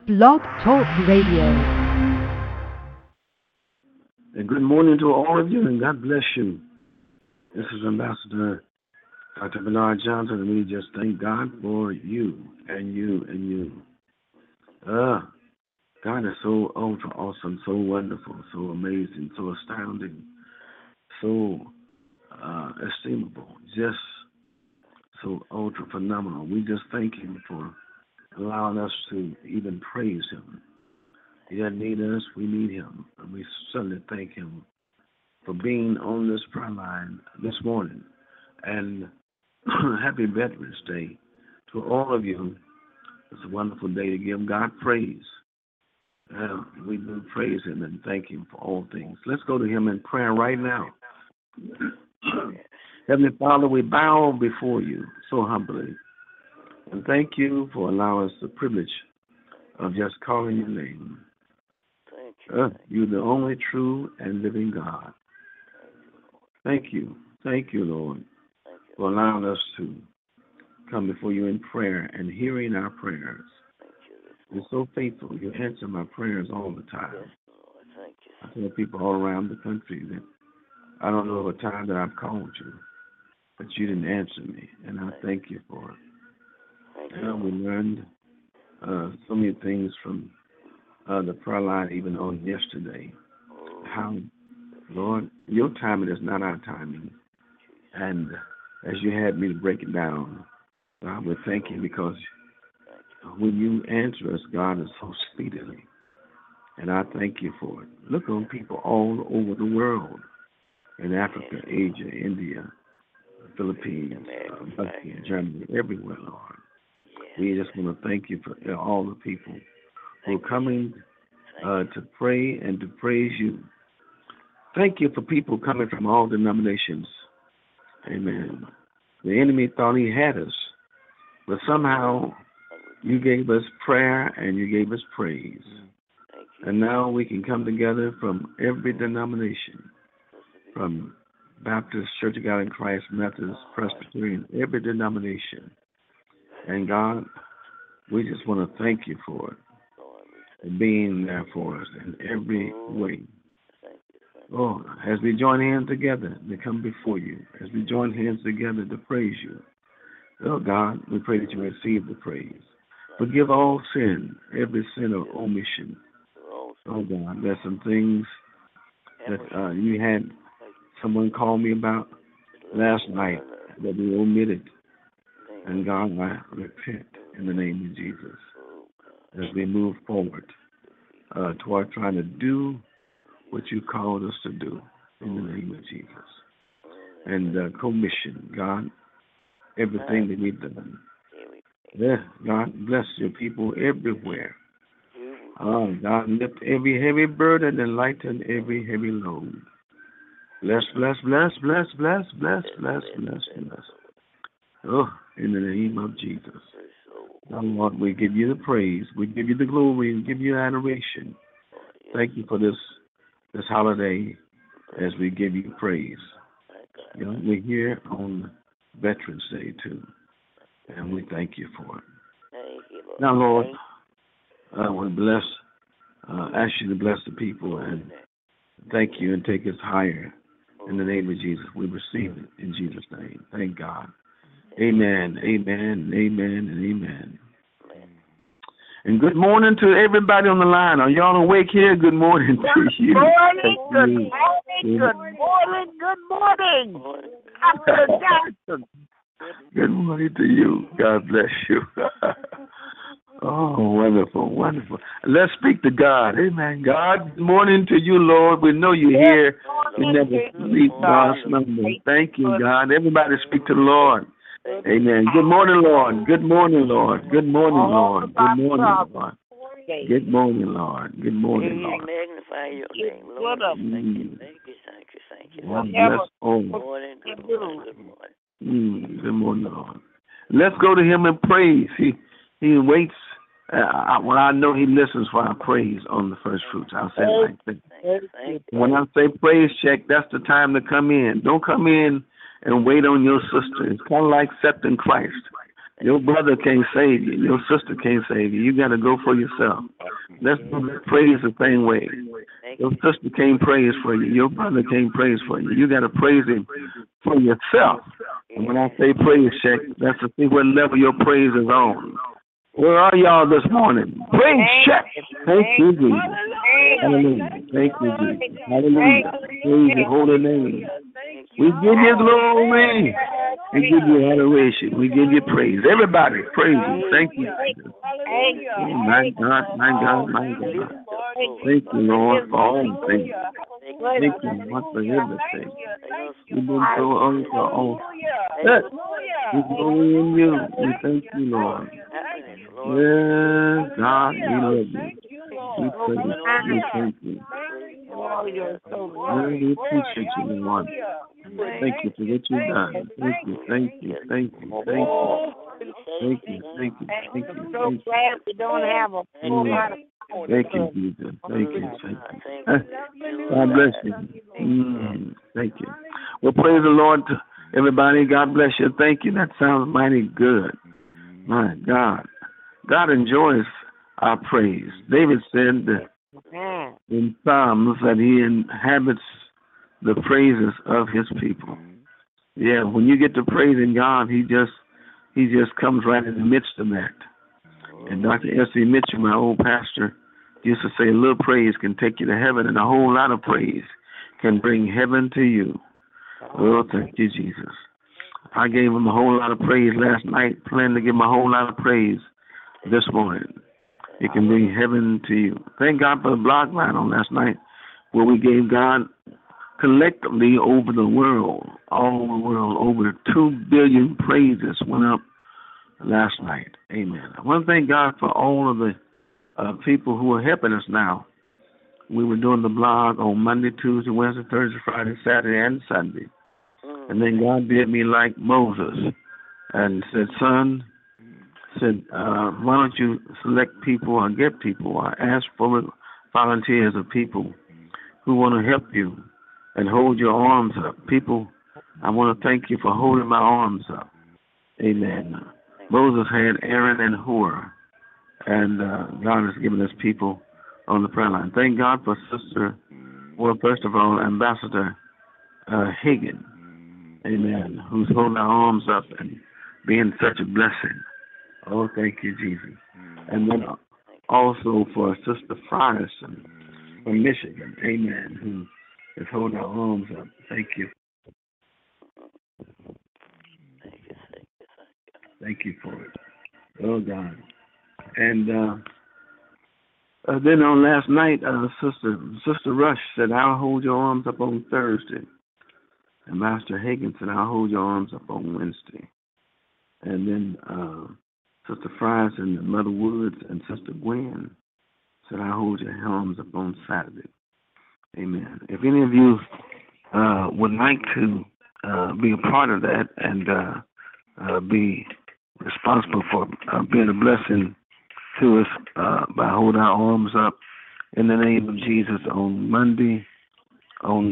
Blog Talk Radio. And good morning to all of you, and God bless you. This is Ambassador Dr. Bernard Johnson, and we just thank God for you and you and you. God is so ultra awesome, so wonderful, so amazing, so astounding, so estimable, just so ultra phenomenal. We just thank Him for allowing us to even praise Him. He doesn't need us, we need Him. And we certainly thank Him for being on this prayer line this morning. And happy Veterans Day to all of you. It's a wonderful day to give God praise. We do praise Him and thank Him for all things. Let's go to Him in prayer right now. Heavenly Father, we bow before you so humbly. And thank you for allowing us the privilege of just calling your name. You're the only true and living God. Thank you. Thank you, Lord, for allowing us to come before you in prayer and hearing our prayers. You're so faithful. You answer my prayers all the time. I tell people all around the country that I don't know of a time that I've called you, but you didn't answer me, and I thank you for it. We learned so many things from the prayer line even on yesterday. How, Lord, your timing is not our timing. And as you had me to break it down, God, we thank you because when you answer us, God, is so speedily. And I thank you for it. Look on people all over the world, in Africa, Asia, India, Philippines, Germany, everywhere, Lord. We just want to thank you for all the people who are coming to pray and to praise you. Thank you for people coming from all denominations. Amen. The enemy thought he had us, but somehow you gave us prayer and you gave us praise. And now we can come together from every denomination, from Baptist, Church of God in Christ, Methodist, Presbyterian, every denomination. And God, we just want to thank you for it, and being there for us in every way. Oh, as we join hands together to come before you, as we join hands together to praise you, oh God, we pray that you receive the praise. Forgive all sin, every sin of omission. Oh God, there's some things that you had someone call me about last night that we omitted. And God, I repent in the name of Jesus as we move forward toward trying to do what you called us to do in the name of Jesus. And commission, God, everything that we've done. Yeah, God, bless your people everywhere. Oh, God, lift every heavy burden and lighten every heavy load. Bless, bless, bless, bless, bless, bless, bless, bless, bless. Oh, in the name of Jesus. Now, Lord, we give you the praise. We give you the glory. We give you adoration. Thank you for this holiday as we give you praise. You know, we're here on Veterans Day, too, and we thank you for it. Now, Lord, I want to ask you to bless the people and thank you and take us higher in the name of Jesus. We receive it in Jesus' name. Thank God. Amen, amen, amen, and amen. And good morning to everybody on the line. Are y'all awake here? Good morning to you. Good morning. Dr. Johnson. Good morning to you. God bless you. Oh, wonderful, wonderful. Let's speak to God. Amen. God, good morning to you, Lord. We know you're here. You never sleep, God. Thank you, God. Everybody speak to the Lord. Amen. Good morning, Lord. Good morning, Lord. Good morning, Lord. Good morning, Lord. Good morning, Lord. Good morning, Lord. Magnify your name, Lord. Thank you. Bless all. Good morning. Good morning, Lord. Let's go to him and praise. He waits. I know he listens for our praise on the first fruits. I'll say it like that. When I say praise check, that's the time to come in. Don't come in and wait on your sister. It's kind of like accepting Christ. Your brother can't save you. Your sister can't save you. You got to go for yourself. Let's praise the same way. Your sister can't praise for you. Your brother can't praise for you. You got to praise him for yourself. And when I say praise check, that's to see what level your praise is on. Where are y'all this morning? Praise check. Thank you, Jesus. Hallelujah. Thank you, Jesus. Hallelujah. Praise your holy name. We give you glory. We give you adoration. We give you praise. Everybody, praise you. Thank you, Jesus. Oh, my God, my God, my God. Thank you, Lord, for all things. Thank you, Lord, for everything. You've been so on for all. We glory in you. We thank you, Lord. Yes, God, we love you. We praise you. We thank you. We appreciate you, Lord. Thank you for what you've done. Thank you, thank you, thank you, thank you. Thank you, thank you, thank you. I'm so glad we don't have a whole lot of. Thank you, Jesus. Thank you, thank you. God bless you. Thank you. Well, praise the Lord, everybody. God bless you. Thank you. That sounds mighty good. My God. God enjoys our praise. David said in Psalms that he inhabits the praises of his people. Yeah, when you get to praising God, he just comes right in the midst of that. And Dr. S.C. Mitchell, my old pastor, used to say a little praise can take you to heaven, and a whole lot of praise can bring heaven to you. Oh, thank you, Jesus. I gave him a whole lot of praise last night, plan to give him a whole lot of praise this morning. It can bring heaven to you. Thank God for the blog line on last night, where we gave God collectively over the world, all over the world, over 2 billion praises went up last night. Amen. I want to thank God for all of the people who are helping us now. We were doing the blog on Monday, Tuesday, Wednesday, Thursday, Friday, Saturday, and Sunday. And then God did me like Moses and said, son, why don't you select people or get people or ask for volunteers of people who want to help you and hold your arms up. People, I want to thank you for holding my arms up. Amen. Moses had Aaron and Hur, and God has given us people on the prayer line. Thank God for first of all, Ambassador Hagan, amen, who's holding our arms up and being such a blessing. Oh, thank you, Jesus. And then also for Sister Frierson from Michigan, amen, who is holding our arms up. Thank you. Thank you for it. Oh, God. And then on last night, Sister Rush said, I'll hold your arms up on Thursday. And Master Hagan said, I'll hold your arms up on Wednesday. And then Sister Fries and Mother Woods and Sister Gwen said, I'll hold your arms up on Saturday. Amen. If any of you would like to be a part of that and be responsible for being a blessing to us by holding our arms up in the name of Jesus on Monday, on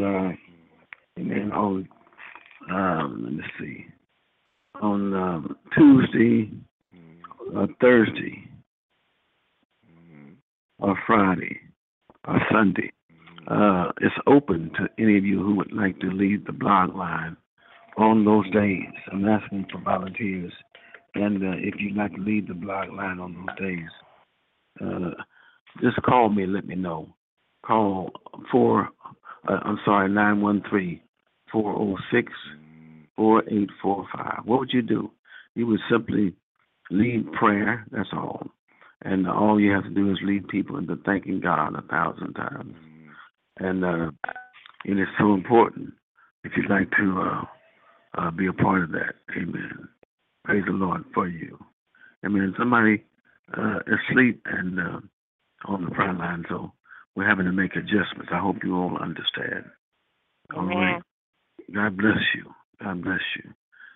Tuesday, Thursday, or Friday, or Sunday. It's open to any of you who would like to lead the blog line on those days. I'm asking for volunteers. And if you'd like to lead the blog line on those days, just call me and let me know. Call 913-406-4845. What would you do? You would simply lead prayer, that's all. And all you have to do is lead people into thanking God 1,000 times. And it is so important if you'd like to be a part of that. Amen. Praise the Lord for you. Amen. Somebody is asleep and on the front line, so we're having to make adjustments. I hope you all understand. All right. God bless you. God bless you.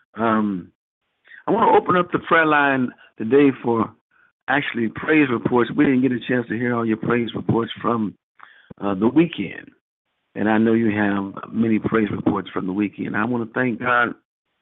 I want to open up the prayer line today for actually praise reports. We didn't get a chance to hear all your praise reports from the weekend. And I know you have many praise reports from the weekend. I want to thank God.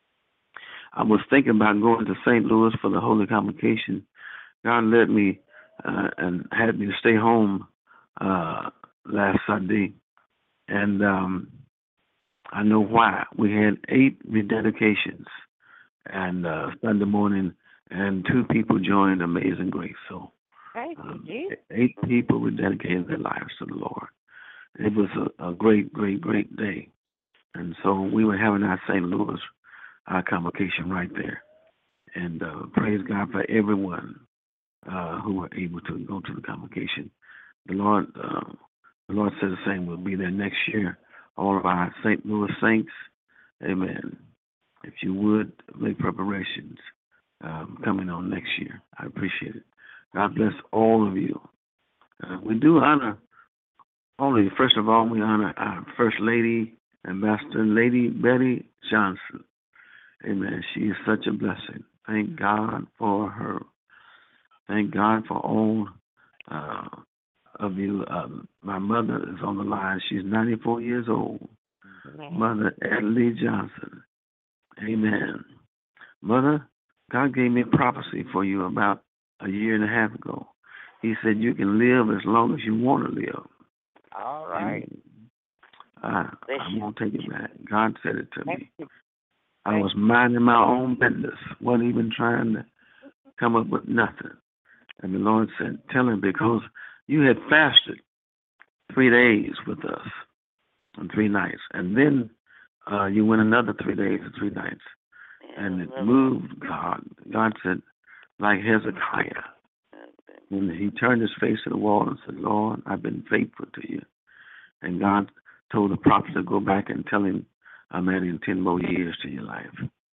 I was thinking about going to St. Louis for the Holy Convocation. God led me and had me to stay home last Sunday. And I know why. We had 8 rededications and Sunday morning, and 2 people joined Amazing Grace. So 8 people rededicated their lives to the Lord. It was a great, great, great day. And so we were having our St. Louis convocation right there. And praise God for everyone who were able to go to the convocation. The Lord said the same. We'll be there next year. All of our St. Louis saints, amen. If you would make preparations coming on next year, I appreciate it. God bless all of you. We do honor only. First of all, we honor our First Lady, Ambassador Lady Betty Johnson. Amen. She is such a blessing. Thank God for her. Thank God for all of you. My mother is on the line. She's 94 years old. Mother Adley Johnson. Amen. Mother, God gave me a prophecy for you about a year and a half ago. He said you can live as long as you want to live. All right. I won't take it back. God said it to me. I was minding my own business, wasn't even trying to come up with nothing. And the Lord said, tell him, because you had fasted 3 days with us and 3 nights. And then you went another 3 days and 3 nights. And it moved God. God said, like Hezekiah. And he turned his face to the wall and said, Lord, I've been faithful to you. And God told the prophet to go back and tell him, I'm adding 10 more years to your life.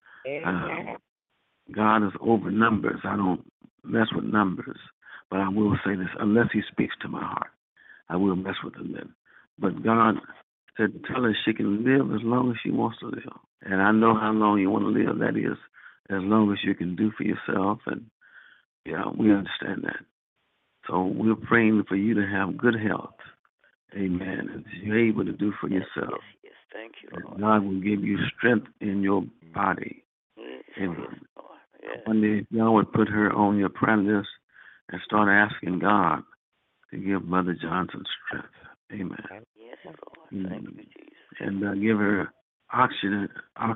God is over numbers. I don't mess with numbers. But I will say this, unless he speaks to my heart, I will mess with him then. But God said, tell her she can live as long as she wants to live. And I know how long you want to live. That is as long as you can do for yourself. And, yeah, we understand that. So we're praying for you to have good health. Amen. And you're able to do for yourself. Yes, thank you, Lord. God will give you strength in your body. Yes, Amen. yes. One day, if y'all would put her on your prayer list and start asking God to give Mother Johnson strength. Amen. Yes, Lord. Thank you, Jesus. And give her oxygen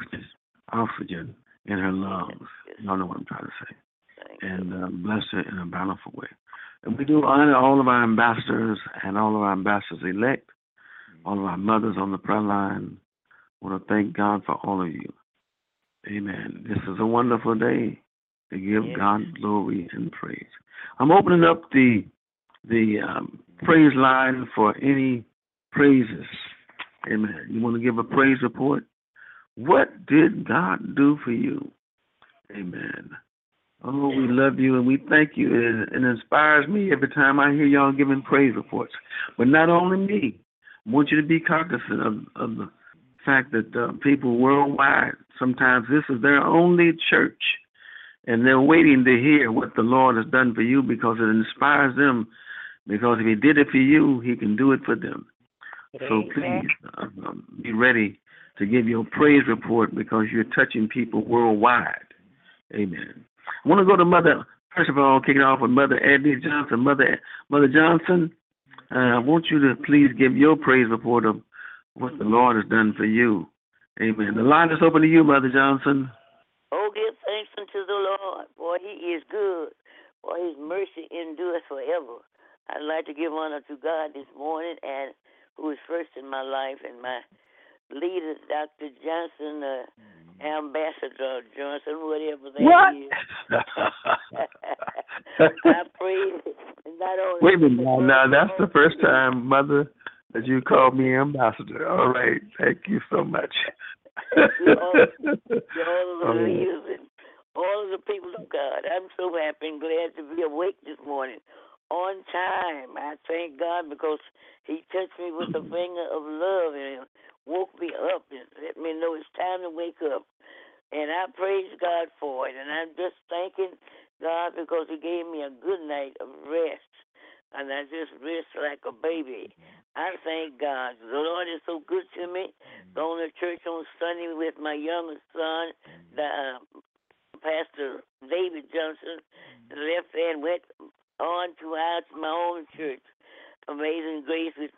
in her lungs. Y'all know what I'm trying to say. And bless her in a bountiful way. And we do honor all of our ambassadors and all of our ambassadors-elect, all of our mothers on the prayer line. I want to thank God for all of you. Amen. This is a wonderful day to give God glory and praise. I'm opening up the praise line for any praises. Amen. You want to give a praise report? What did God do for you? Amen. Oh, we love you and we thank you. It inspires me every time I hear y'all giving praise reports. But not only me. I want you to be cognizant of the fact that people worldwide, sometimes this is their only church. And they're waiting to hear what the Lord has done for you because it inspires them. Because if he did it for you, he can do it for them. So please be ready to give your praise report because you're touching people worldwide. Amen. I want to go to Mother, first of all, kick it off with Mother Adley Johnson. Mother Johnson, I want you to please give your praise report of what the Lord has done for you. Amen. The line is open to you, Mother Johnson. Oh, give thanks unto the Lord. Boy, he is good. Boy, his mercy endures forever. I'd like to give honor to God this morning, and who is first in my life, and my leader, Dr. Johnson, Ambassador Johnson, whatever that is. I pray not only. Wait a minute now, that's the first time, Mother, that you called me ambassador. All right, thank you so much. all of the leaders and all of the people of God. I'm so happy and glad to be awake this morning on time. I thank God because he touched me with a finger of love and woke me up and let me know it's time to wake up. And I praise God for it. And I'm just thanking God because he gave me a good night of rest. And I just rest like a baby. I thank God. The Lord is so good to me. Going to church on Sunday with my youngest son, Pastor David Johnson. Left and went on throughout my own church, Amazing Grace, with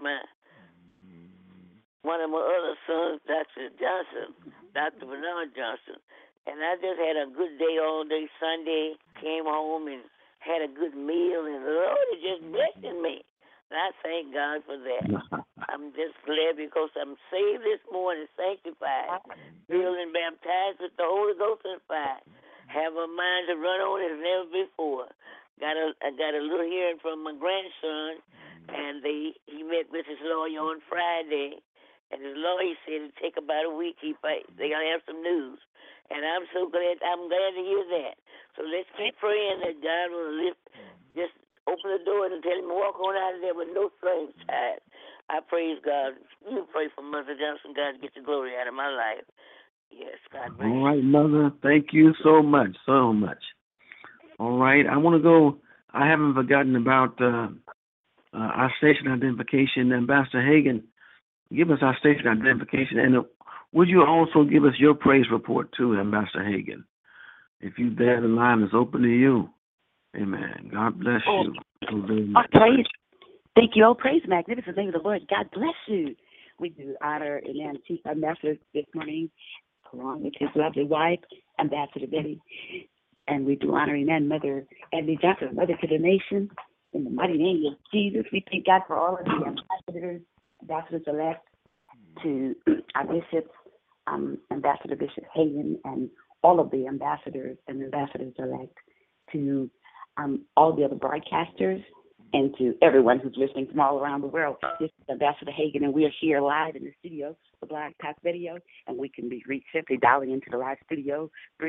one of my other sons, Dr. Johnson, Dr. Bernard Johnson. And I just had a good day all day Sunday, came home and had a good meal, and the Lord is just blessing me. And I thank God for that. I'm just glad because I'm saved this morning, sanctified, filled and baptized with the Holy Ghost and fire. Have a mind to run on as never before. I got a little hearing from my grandson, and he met with his lawyer on Friday. And his lawyer said it'd take about a week. They gotta have some news, and I'm so glad. I'm glad to hear that. So let's keep praying that God will just open the door and tell him to walk on out of there with no strings tied. I praise God. You pray for Mother Johnson. God get the glory out of my life. Yes, God bless you. All right, Mother. Thank you so much, so much. All right, I want to go. I haven't forgotten about our station identification. Ambassador Hagan, give us our station identification. And would you also give us your praise report, too, Ambassador Hagan? If you there, the line is open to you. Amen. God bless you. Praise. Thank you. Oh, praise the magnificent name of the Lord. God bless you. We do honor and Chief Ambassador this morning, along with his lovely wife, Ambassador Betty. And we do honor and Mother Andy Johnson, Mother to the Nation. In the mighty name of Jesus, we thank God for all of the ambassadors-elect, to our bishops, Ambassador Bishop Hagan, and all of the ambassadors and ambassadors-elect, to all the other broadcasters, and to everyone who's listening from all around the world. This is Ambassador Hagan, and we are here live in the studio for Blog Talk Radio, and we can be reached simply dialing into the live studio,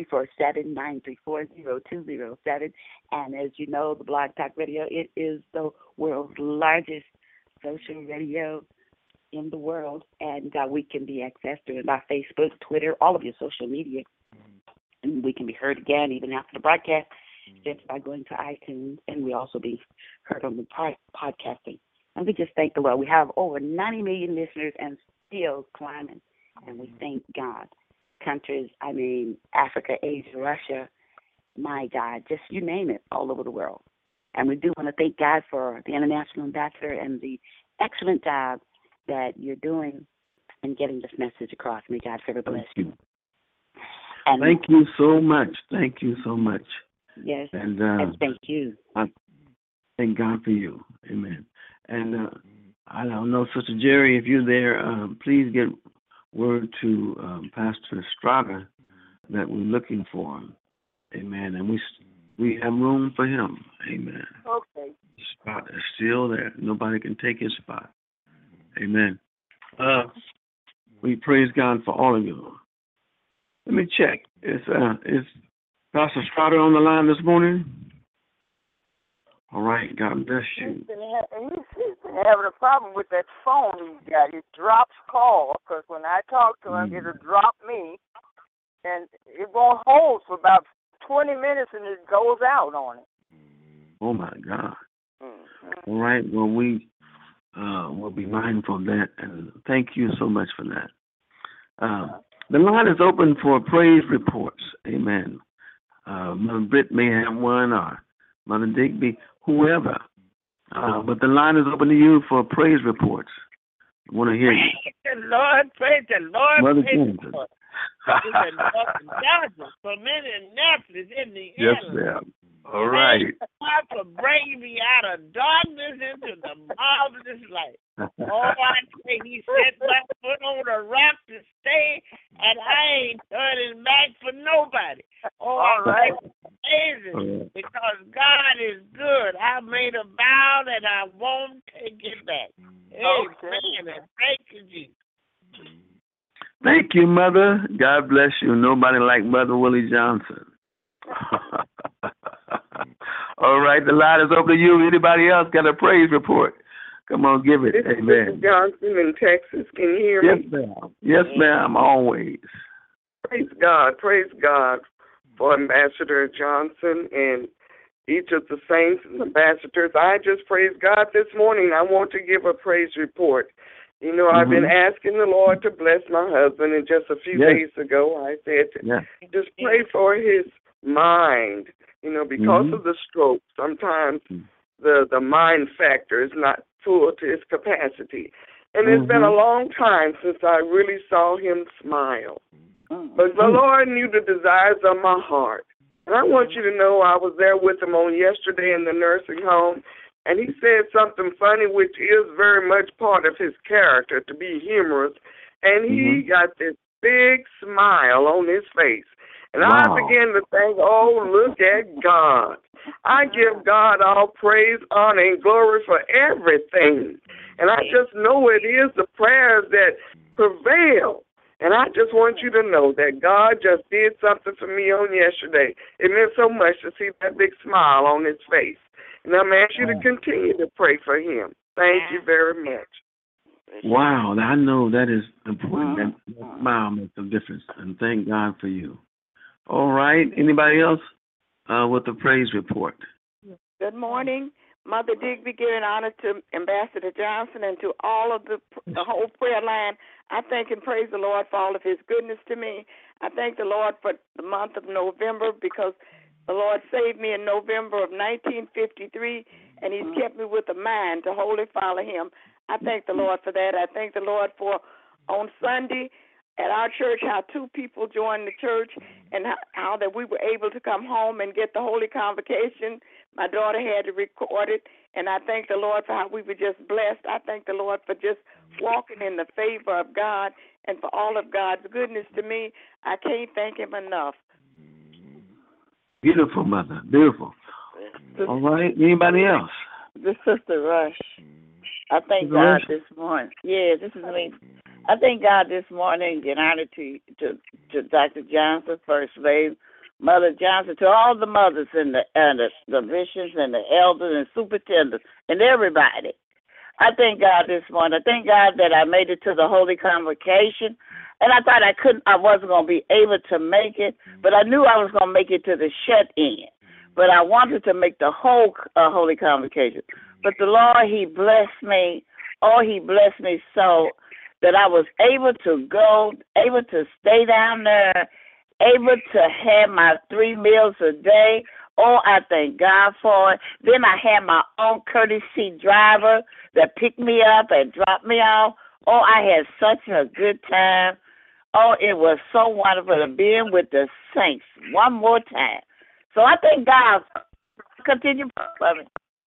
347-934-0207. And as you know, the Blog Talk Radio, it is the world's largest social radio in the world, and we can be accessed through our Facebook, Twitter, all of your social media, and we can be heard again even after the broadcast just by going to iTunes, and we also be heard on the podcasting. And we just thank the Lord. We have over 90 million listeners and still climbing, and we thank God. Countries, Africa, Asia, Russia, my God, just you name it, all over the world. And we do want to thank God for the International Ambassador and the excellent job that you're doing in getting this message across. May God forever bless you. And thank you so much. Thank you so much. Yes, and thank you. I thank God for you. Amen. And I don't know, Sister Jerry, if you're there, please get word to Pastor Estrada that we're looking for him. Amen. And we have room for him. Amen. Okay. The spot is still there. Nobody can take his spot. Amen. We praise God for all of you. Let me check. Is Pastor Estrada on the line this morning? All right. God bless you. He's been having a problem with that phone he's got. It drops calls because when I talk to him, it'll drop me, and it won't hold for about 20 minutes, and it goes out on it. Oh, my God. All right. Well, we will be mindful of that, and thank you so much for that. The line is open for praise reports. Amen. Mother Britt may have one, or Mother Digby, whoever. But the line is open to you for praise reports. I want to hear you. Praise the Lord. Praise the Lord. Mother praise Johnson. the Lord. This is Mother Johnson from Indianapolis, Indiana. Yes, ma'am. All right. Thank God for bringing me out of darkness into the marvelous light. Oh, I say he set my foot on a rock to stay, and I ain't turning back for nobody. Oh, all right. Amazing, because God is good. I made a vow that I won't take it back. Amen. And thank you, Jesus. Thank you, Mother. God bless you. Nobody like Mother Willie Johnson. All right, the line is open to you. Anybody else got a praise report? Come on, give it. This Amen. is Johnson in Texas. Can you hear me? Yes, ma'am. Yes, ma'am. Always. Praise God for Ambassador Johnson and each of the saints and ambassadors. I just praise God this morning. I want to give a praise report. You know, I've been asking the Lord to bless my husband, and just a few days ago I said, just pray for his mind. You know, because of the stroke, sometimes the mind factor is not full to its capacity. And it's been a long time since I really saw him smile. But the Lord knew the desires of my heart. And I want you to know I was there with him on yesterday in the nursing home, and he said something funny, which is very much part of his character, to be humorous. And he got this big smile on his face. And I began to think, oh, look at God. I give God all praise, honor, and glory for everything. And I just know it is the prayers that prevail. And I just want you to know that God just did something for me on yesterday. It meant so much to see that big smile on his face. And I'm asking you to continue to pray for him. Thank you very much. Wow, I know that is important. That smile makes a difference. And thank God for you. All right. Anybody else with the praise report? Good morning. Mother Digby, giving honor to Ambassador Johnson and to all of the whole prayer line. I thank and praise the Lord for all of his goodness to me. I thank the Lord for the month of November because the Lord saved me in November of 1953, and he's kept me with a mind to wholly follow him. I thank the Lord for that. I thank the Lord for on Sunday at our church how 2 people joined the church and how that we were able to come home and get the Holy Convocation. My daughter had to record it, and I thank the Lord for how we were just blessed. I thank the Lord for just walking in the favor of God and for all of God's goodness to me. I can't thank him enough. Beautiful, Mother. Beautiful. All right. Anybody else? This is Sister Rush. I thank God this morning. Yeah, this is me. I thank God this morning. Get honor to Dr. Johnson, First Lady, Mother Johnson, to all the mothers and the bishops and the elders and superintendents and everybody. I thank God this morning. I thank God that I made it to the Holy Convocation. And I thought I wasn't going to be able to make it, but I knew I was going to make it to the shut-in. But I wanted to make the whole Holy Convocation. But the Lord, he blessed me. Oh, he blessed me so that I was able to go, able to stay down there, able to have my 3 meals a day. Oh, I thank God for it. Then I had my own courtesy driver that picked me up and dropped me off. Oh, I had such a good time. Oh, it was so wonderful to be in with the saints one more time. So I thank God. Continue loving.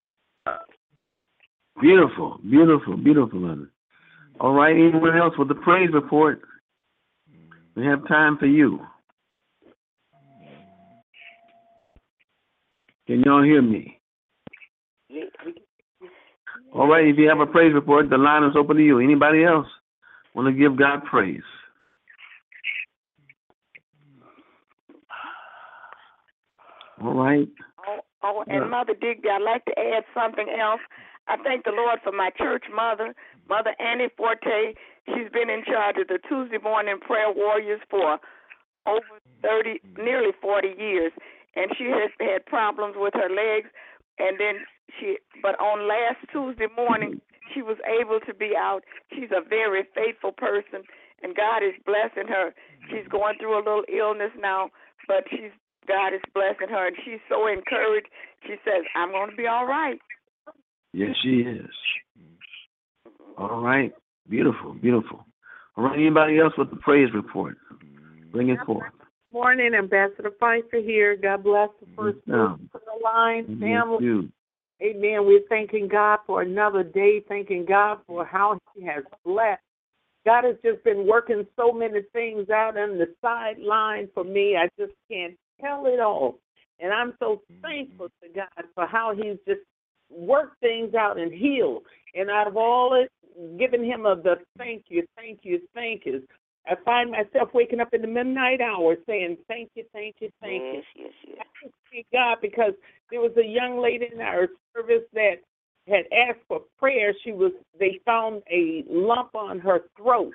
Beautiful, beautiful, beautiful, Mother. All right, anyone else with the praise report? We have time for you. Can y'all hear me? All right, if you have a praise report, the line is open to you. Anybody else want to give God praise? All right. Oh, and Mother Digby, I'd like to add something else. I thank the Lord for my church mother, Mother Annie Forte. She's been in charge of the Tuesday morning prayer warriors for over nearly 40 years. And she has had problems with her legs. And then but on last Tuesday morning, she was able to be out. She's a very faithful person, and God is blessing her. She's going through a little illness now, but God is blessing her, and she's so encouraged. She says, I'm going to be all right. Yes, she is. All right. Beautiful, beautiful. All right, anybody else with the praise report? Bring it forth. Morning, Ambassador Pfeiffer here. God bless the first prayer line family. Amen. We're thanking God for another day, thanking God for how he has blessed. God has just been working so many things out on the sideline for me. I just can't tell it all. And I'm so thankful to God for how he's just worked things out and healed. And out of all it, giving him the thank you, thank you, thank you. I find myself waking up in the midnight hour saying, thank you, thank you, thank you. Yes. I thank God because there was a young lady in our service that had asked for prayer. They found a lump on her throat.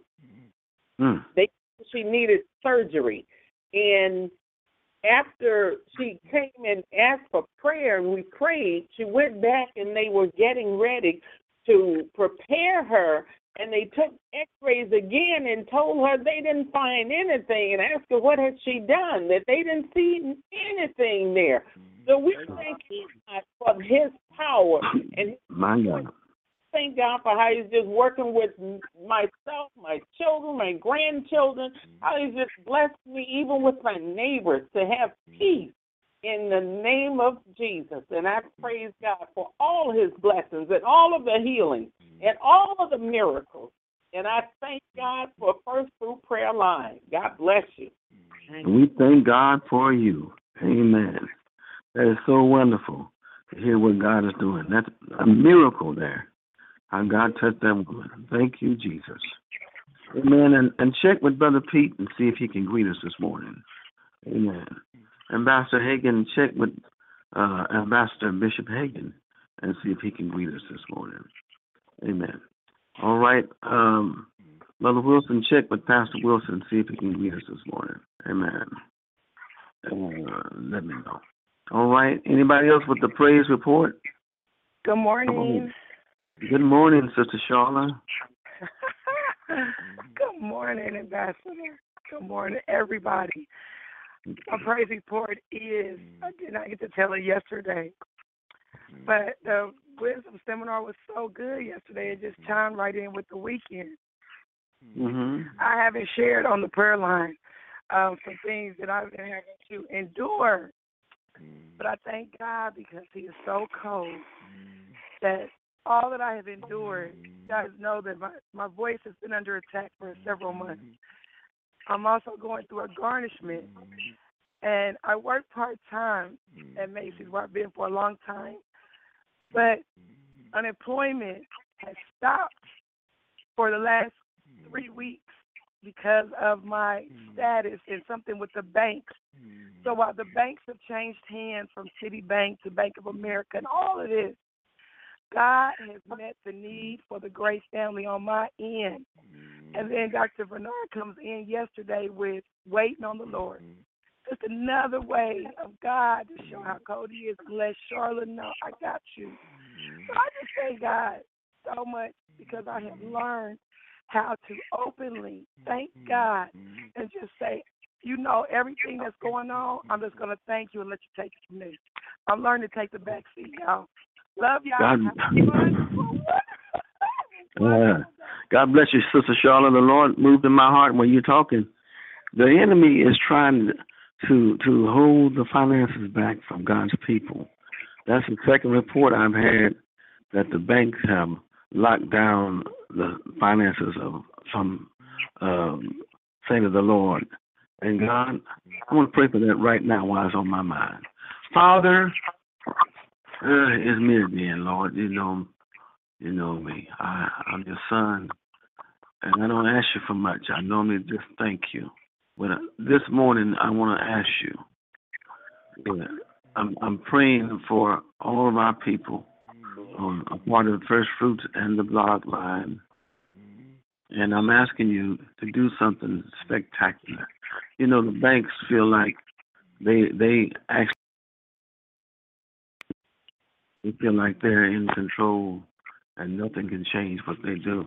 She needed surgery. And after she came and asked for prayer and we prayed, she went back and they were getting ready to prepare her. And they took x-rays again and told her they didn't find anything and asked her what had she done, that they didn't see anything there. So we thank God for His power and my God. Thank God for how He's just working with myself, my children, my grandchildren. How He's just blessed me, even with my neighbors, to have peace in the name of Jesus. And I praise God for all His blessings and all of the healing and all of the miracles. And I thank God for First Fruit Prayer Line. God bless you. We thank God for you. Amen. That is so wonderful to hear what God is doing. That's a miracle there. How God touched that woman. Thank you, Jesus. Amen. And check with Brother Pete and see if he can greet us this morning. Amen. Ambassador Hagan, check with Ambassador Bishop Hagan and see if he can greet us this morning. Amen. All right. Brother Wilson, check with Pastor Wilson and see if he can greet us this morning. Amen. Let me know. All right. Anybody else with the praise report? Good morning. Good morning, Sister Charla. Good morning, Ambassador. Good morning, everybody. My praise report is, I did not get to tell it yesterday, but the wisdom seminar was so good yesterday. It just chimed right in with the weekend. Mm-hmm. I haven't shared on the prayer line some things that I've been having to endure, but I thank God because He is so cold that all that I have endured, you guys know that my voice has been under attack for several months. I'm also going through a garnishment, and I work part-time at Macy's, where I've been for a long time, but unemployment has stopped for the last 3 weeks because of my status and something with the banks. So while the banks have changed hands from Citibank to Bank of America and all of this, God has met the need for the Grace family on my end. And then Dr. Bernard comes in yesterday with waiting on the Lord. Just another way of God to show how cold He is and let Charlotte know I got you. So I just thank God so much because I have learned how to openly thank God and just say, you know, everything that's going on, I'm just going to thank you and let you take it from there. I'm learning to take the back seat, y'all. Love y'all. God bless you, Sister Charlotte. The Lord moved in my heart when you're talking. The enemy is trying to hold the finances back from God's people. That's the second report I've had that the banks have locked down the finances of some saint of the Lord. And God, I want to pray for that right now while it's on my mind. Father, it's me again, Lord. You know me. I'm your son, and I don't ask you for much. I normally just thank you. But this morning, I want to ask you. I'm praying for all of our people on a part of the First Fruits and the blog line, and I'm asking you to do something spectacular. You know, the banks feel like they actually feel like they're in control and nothing can change what they do.